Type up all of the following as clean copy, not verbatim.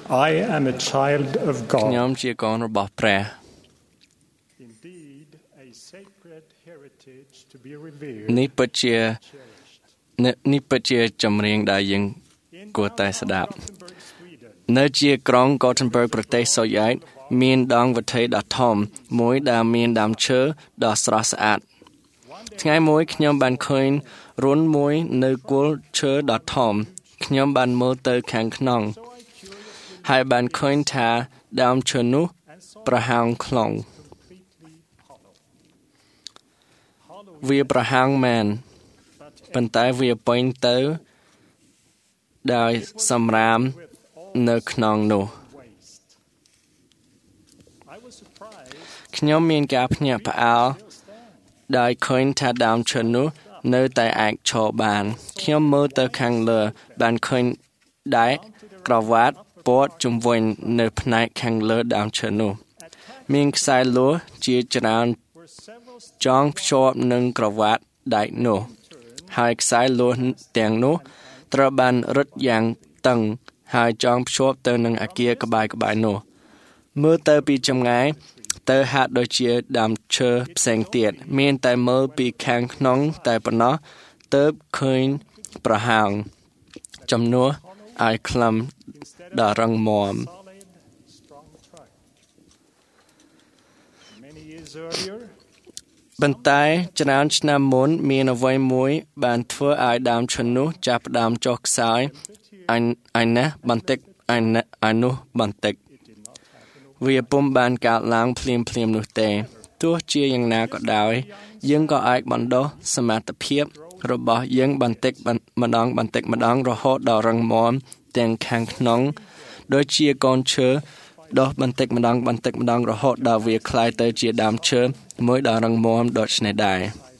I am a child of ខ្ញុំ God. ជាកូនរបស់ព្រះ Indeed, a sacred heritage to be revered. នេះពិតជាចម្រៀងដែលយើងគួរតែស្ដាប់ Gothenburg, Sweden. នៅជាក្រុង Gothenburg ប្រទេសសូវៀតមានដងវិថីដ៏ធំមួយដែលមានដើមឈើដ៏ស្រស់ស្អាតថ្ងៃមួយខ្ញុំបានឃើញរន្ធមួយនៅគល់ឈើដ៏ធំខ្ញុំបានមើលទៅខាងក្នុងហើយបានឃើញថាដើមឈើនោះប្រហោងខ្លងវាប្រហោងមែនប៉ុន្តែវាពេញទៅដោយសម្រាមនៅក្នុងនោះ I was surprised ខ្ញុំមានការភ្ញាក់ផ្អើលដោយឃើញថាដើមឈើនោះនៅតែអាចឈរបានខ្ញុំមើលទៅខាងលើបានឃើញដែកក្រវ៉ាត់ព័ទ្ធជុំវិញនៅផ្នែកខាងលើដើមឈើនោះមានខ្សែលួសជាច្រើនចងភ្ជាប់នឹងក្រវ៉ាត់ដែកនោះហើយខ្សែលួសទាំងនោះត្រូវបានរឹតយ៉ាងតឹងហើយចងភ្ជាប់ទៅនឹងអគារក្បែរៗនោះមើលទៅពីចម្ងាយទៅហាក់ដូចជាដើមឈើផ្សេងទៀតមានតែមើលពីខាងក្នុងតែប៉ុណ្ណោះទើបឃើញប្រហោងចំនួនឲ្យខ្លឹមដ៏រឹងមាំ solid, strong trunk. Many years earlier, ប៉ុន្តែច្រើនឆ្នាំមុនមានអ្វីមួយបានធ្វើឲ្យដើមឈើនោះចាប់ផ្ដើមចុះខ្សោយឯណាបន្តិចឯនោះបន្តិចវាពុំបានកើតឡើងភ្លាមៗនោះទេទោះជាយ៉ាងណាក៏ដោយយើងក៏អាចបណ្ដុះសមត្ថភាពរបស់យើងបន្តិចម្ដងរហូតដល់រឹងមាំទាំងខាងក្នុងដូចជាកូនឈើដុះបន្តិចម្ដងរហូតដល់វាคล้ายទៅជាដើមឈើមួយដ៏រឹងមាំដូចនេះដែរ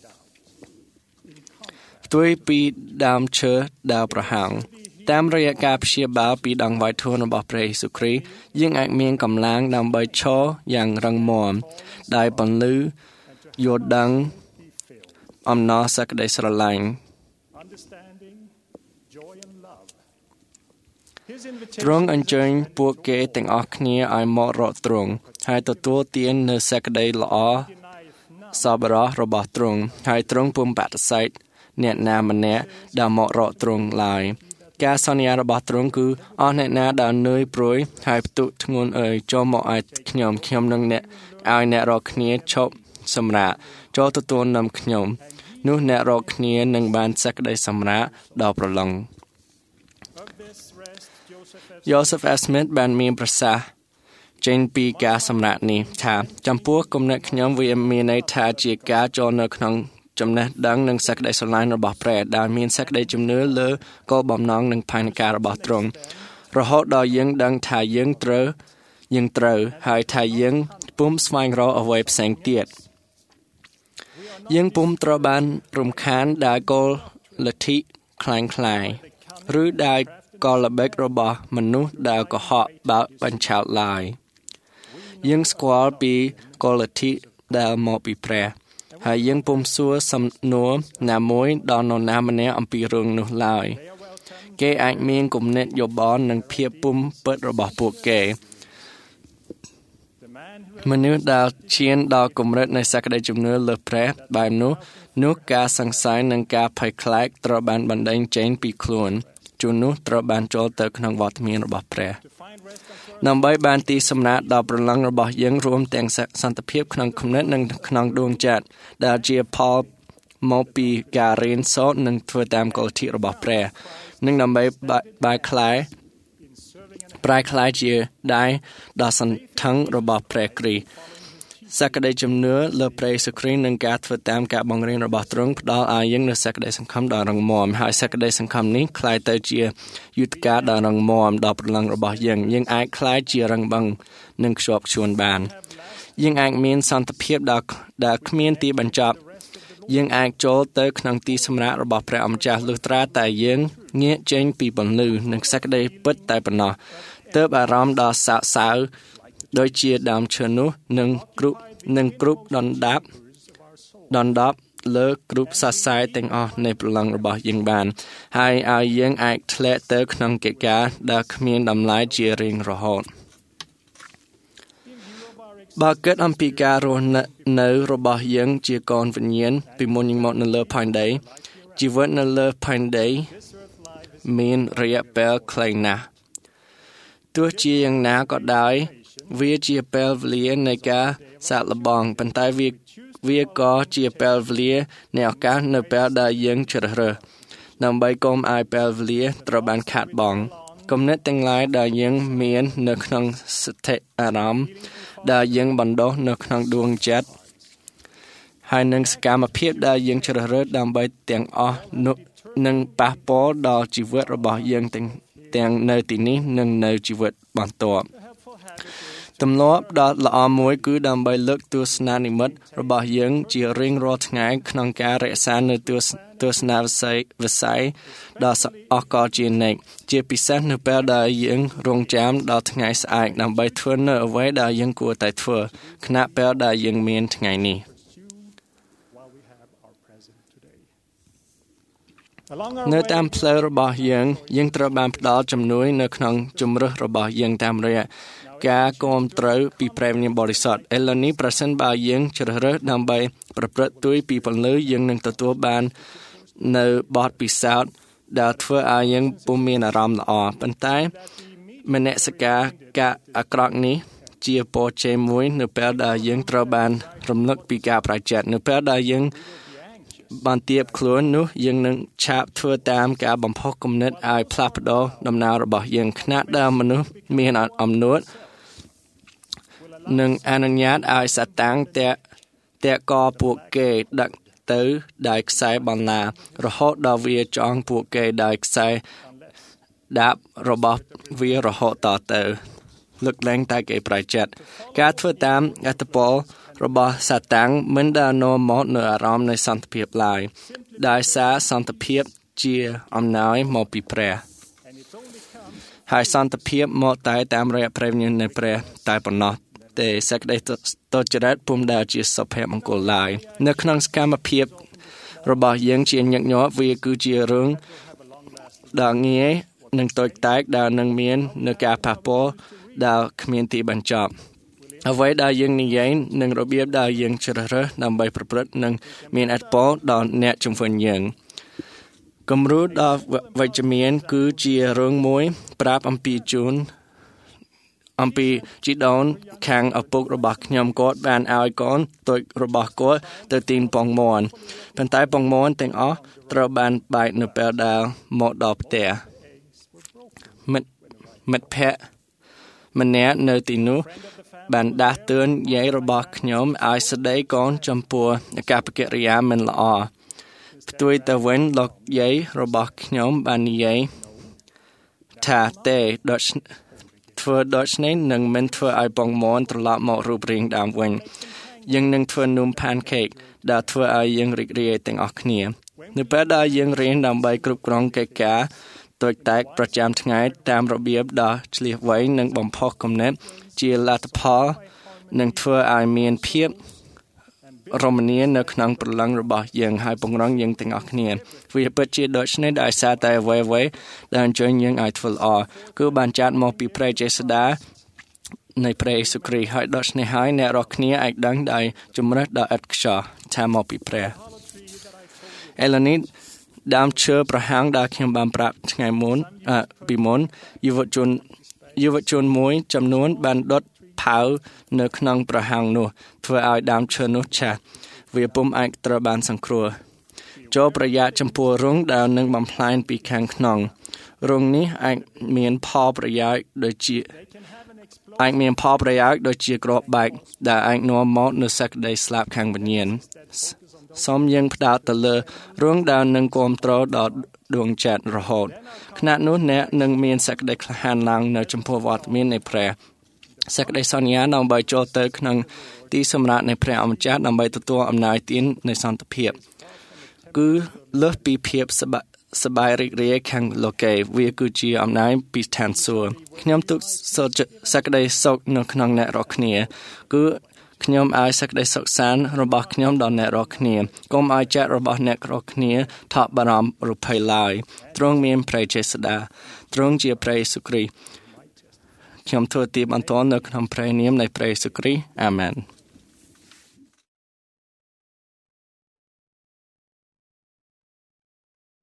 ផ្ទុយពីដើមឈើដែលប្រហោងតាមរយៈការព្យាបាលពីដង្វាយធម៌របស់ព្រះយេស៊ូវគ្រីស្ទយើងអាចមានកម្លាំងដើម្បីឈរយ៉ាងរឹងមាំដោយពន្លឺយល់ដឹងអំណរសេចក្តីស្រឡាញ់ understanding, joy, and love. His ទ្រង់ invitation អញ្ជើញពួកគេទាំងអស់គ្នាឲ្យមករកទ្រង់ហើយទទួលទាននូវសេចក្តីល្អ denieth none. សប្បុរសរបស់ទ្រង់ហើយទ្រង់ពុំបដិសេធអ្នកណាម្នាក់ដែលមករកទ្រង់ឡើយការសន្យារបស់ទ្រង់គឺអស់អ្នកណាដែលនឿយព្រួយហើយផ្ទុកធ្ងន់ចូលមកឲ្យខ្ញុំនឹងអ្នកឲ្យអ្នករកគ្នាឈប់សម្រាកចូលទទួលនាំខ្ញុំនោះអ្នករកគ្នានឹងបានសេចក្តីសម្រាកដល់ប្រឡង Of this rest, Joseph F. Joseph F. Smith បានមានប្រសាសន៍ចេញពីការសម្រាកនេះថាចំពោះគំនិតខ្ញុំវាមានន័យថាជាការចូលនៅក្នុងចំណេះដឹងនិងសេចក្តីស្រឡាញ់របស់ព្រះដែលមានសេចក្តីជំនឿលើគោលបំណងនិងផែនការរបស់ទ្រង់រហូតដល់យើងដឹងថាយើងត្រូវហើយថាយើងពុំស្វែងរកអ្វីផ្សេងទៀតយើងពុំត្រូវបានរំខានដោយគោលលទ្ធិคล้ายឬដោយកលល្បិចរបស់មនុស្សដែលកុហកបើកបញ្ឆោតឡើយយើងស្គាល់ពីគោលលទ្ធិដែលមកពីព្រះហើយយើងពុំសួរសំណួរណាមួយដល់នរណាម្នាក់អំពីរឿងនោះឡើយគេអាចមានគំនិតយោបល់និងភាពពុំពិតរបស់ពួកគេ The man who មនុស្សដែលឈានដល់កម្រិតនៃសក្តិជំនឿលើព្រះបែបនោះការសង្ស័យនិងការភ័យខ្លាចត្រូវបានបណ្ដេញចេញពីខ្លួនជួននោះត្រូវបានចូលទៅក្នុងវត្តមានរបស់ព្រះ to find rest unto ដើម្បីបានទីសម្រាប់ដល់ប្រឡងរបស់យើងរួមទាំងសន្តិភាពក្នុងគំនិតនិងក្នុងដួងចិត្តដែលជាផលមកពីការរៀនសូត្រនិងធ្វើតាមគោលលទ្ធិរបស់ព្រះនិងដើម្បីបែកខ្លាយ in serving and ប្រែខ្លាយជាដៃដ៏សន្ធឹងរបស់ព្រះគ្រីស្ទសក្តិជំនឿលើព្រះយេស៊ូវគ្រីស្ទនិងការធ្វើតាមការបង្រៀនរបស់ទ្រង់ផ្ដល់ឲ្យយើងនូវសក្តិសង្ឃឹមដ៏រឹងមាំហើយសក្តិសង្ឃឹមនេះคล้ายទៅជាយុទ្ធការដ៏រឹងមាំដល់ប្រឡងរបស់យើងអាចคล้ายជារឹងបឹងនិងខ្ជាប់ខ្ជួនបានយើងអាចមានសន្តិភាពដែលគ្មានទីបញ្ចប់យើងអាចចូលទៅក្នុងទីសម្រាប់របស់ព្រះអម្ចាស់លុះត្រាតែយើងងាកចេញពីពន្លឺនិងសក្តិពិតតែប៉ុណ្ណោះទើបអារម្មណ៍ដ៏សោកសៅដូចជាដើមឈើនោះនឹងគ្រប់ដណ្ដប់លើគ្រប់សរសៃទាំងអស់នៃប្រឡងរបស់យើងបានហើយឲ្យយើងអាចធ្លាក់ទៅក្នុងកិច្ចការដែលគ្មានតម្លៃជារៀងរហូតបើគិតអំពីការរស់នៅរបស់យើងជាកូនវិញ្ញាណពីមុនយើងមកនៅលើផែនដីជីវិតនៅលើផែនដីមានរយៈពេលខ្លីណាស់ទោះជាយ៉ាងណាក៏ដោយវាជាពេលវេលានៃការសាកល្បងប៉ុន្តែវាក៏ជាពេលវេលានៃឱកាសនៅពេលដែលយើងជ្រើសរើសដើម្បីកុំឲ្យពេលវេលាត្រូវបានខាតបង់គំនិតទាំងឡាយដែលយើងមាននៅក្នុងសតិអារម្មណ៍ដែលយើងបណ្ដុះនៅក្នុងដួងចិត្តហើយនឹងសកម្មភាពដែលយើងជ្រើសរើសដើម្បីទាំងអស់នឹងប៉ះពាល់ដល់ជីវិតរបស់យើងទាំងនៅទីនេះនិងនៅជីវិតបន្ទាប់ទម្លាប់ដ៏ល្អមួយគឺដើម្បីលើកទស្សនានិមិត្តរបស់យើងជារៀងរាល់ថ្ងៃក្នុងការរក្សានៅទស្សនវិស័យដ៏អស្ចារ្យជានិច្ចជាពិសេសនៅពេលដែលយើងរងចាំដល់ថ្ងៃស្អែកដើម្បីធ្វើនៅអ្វីដែលយើងគួរតែធ្វើខណៈពេលដែលយើងមានថ្ងៃនេះនៅតាមផ្លូវរបស់យើងត្រូវបានផ្ដល់ជំនួយនៅក្នុងជំរើសរបស់យើងតាមរយៈការគាំទ្រពីព្រះវិញ្ញាណបរិសុទ្ធឥឡូវនេះប្រសិនបើយើងជ្រើសរើសដើម្បីប្រព្រឹត្តទួយពីពន្លឺយើងនឹងទទួលបាននៅបទពិសោធន៍ដែលធ្វើឲ្យយើងពុំមានអារម្មណ៍ល្អប៉ុន្តែមនសិការការអាក្រក់នេះជាពរជ័យមួយនៅពេលដែលយើងត្រូវបានរំលឹកពីការប្រែចិត្តនៅពេលដែលយើងបានទៀបខ្លួននោះយើងនឹងឆាប់ធ្វើតាមការបំផុសគំនិតឲ្យផ្លាស់ប្ដូរដំណើររបស់យើងខណៈដែលមនុស្សមានអំនួតនឹងអនុញ្ញាតឲ្យសាតាំងតាក់កពួកគេដឹកទៅដោយខ្សែបន្លារហូតដល់វាចងពួកគេដោយខ្សែដាបរបស់វារហូតតទៅលើកលែងតែគេប្រែចិត្តការធ្វើតាមអត្តពលរបស់សាតាំងមិនដែលនាំមកនូវអារម្មណ៍នៃសន្តិភាពឡើយដោយសារសន្តិភាពជាអំណោយមកពីព្រះហើយសន្តិភាពមកតែតាមរយៈព្រះវិញ្ញាណនៃព្រះតែប៉ុណ្ណោះទេសេចក្តីទុច្ចរិតពុំដែលជាសុភមង្គលឡើយនៅក្នុងសកម្មភាពរបស់យើងជាញឹកញាប់វាគឺជារឿងដ៏ងាយនិងតូចតាចដែលនឹងមាននៅការប៉ះពាល់ដែលគ្មានទីបញ្ចប់អ្វីដែលយើងនិយាយនិងរបៀបដែលយើងជ្រើសរើសដើម្បីប្រព្រឹត្តនឹងមានឥទ្ធិពលដល់អ្នកជំនាញយើងគំរូដ៏វិជ្ជមានគឺជារឿងមួយប្រាប់អំពីជីដូនខាងឪពុករបស់ខ្ញុំគាត់បានឲ្យកូនតូចរបស់គាត់ទៅទីនពងមាន់ប៉ុន្តែពងមាន់ទាំងអស់ត្រូវបានបែកនៅពេលដែលមកដល់ផ្ទះមិត្តភក្តិម្នាក់នៅទីនោះបានដាស់តឿនយាយរបស់ខ្ញុំឲ្យស្ដីកូនចំពោះអាកប្បកិរិយាមិនល្អផ្ទុយទៅវិញលោកយាយរបស់ខ្ញុំបាននិយាយថាទេធ្វើដូច្នេះនឹងមិនធ្វើឲ្យពងមាន់ត្រឡប់មករូបរាងដើមវិញយើងនឹងធ្វើនំ pancake ដែលធ្វើឲ្យយើងរីករាយទាំងអស់គ្នានៅពេលដែលយើងរៀនដើម្បីគ្រប់គ្រងកិច្ចការតូចតាចប្រចាំថ្ងៃតាមរបៀបដ៏ឆ្លៀសវៃនិងបំផុសគំនិតជាលទ្ធផលនឹងធ្វើឲ្យមានភាពរមនានៅក្នុងព្រលឹងរបស់យើងហើយពង្រឹងយើងទាំងអស់គ្នាវាពិតជាដូច្នេះដោយសារតែអ្វីៗដែលអញ្ជើញយើងឲ្យធ្វើល្អគឺបានចាត់មកពីព្រះចេស្តានៃព្រះយេស៊ូវគ្រីស្ទហើយដូច្នេះហើយអ្នករាល់គ្នាអាចដឹងដោយជំរើសដ៏ឥតខ្ចោះថាមកពីព្រះឥឡូវនេះដើមឈើប្រហាំងដែលខ្ញុំបានប្រាប់ថ្ងៃមុនពីមុនយុវជនមួយចំនួនបានដុតផៅនៅក្នុងប្រហាំងនោះធ្វើឲ្យដើមឈើនោះឆេះវាពុំអាចត្រូវបានសង្គ្រោះចូលប្រយ័ត្នចំពោះរងដែលនឹងបំផ្លាញពីខាងក្នុងរងនេះអាចមានផលប្រយោជន៍ដូចជាគ្រាប់បែកដែលអាចនាំមកនូវសេចក្តីស្លាប់ខាងវិញ្ញាណសូមយើងផ្ដោតទៅលើរឿងដែលនឹងគាំទ្រដល់ដួងចិត្តរហូតខណៈនោះអ្នកនឹងមានសេចក្តីក្លាហានឡើងនៅចំពោះវត្តមាននៃព្រះសេចក្តីសន្យាដើម្បីចូលទៅក្នុងទីសម្រាប់នៃព្រះអម្ចាស់ដើម្បីទទួលអំណោយទាននៃសន្តិភាពគឺលើសពីភាពសប្បាយរីករាយខាងលោកេវាគឺជាអំណោយពីឋានសួគ៌ខ្ញុំទុកសេចក្តីសុខនៅក្នុងអ្នករាល់គ្នាគឺខ្ញុំឲ្យសេចក្តីសុខសាន្តរបស់ខ្ញុំដល់អ្នករាល់គ្នាកុំឲ្យចិត្តរបស់អ្នករាល់គ្នាថប់បារម្ភរភ័យឡើយទ្រង់មានព្រះចេស្តាទ្រង់ជាព្រះយេស៊ូវគ្រីស្ទខ្ញុំធ្វើទីបន្ទាល់នៅក្នុងព្រះនាមនៃព្រះយេស៊ូវគ្រីស្ទអាមែន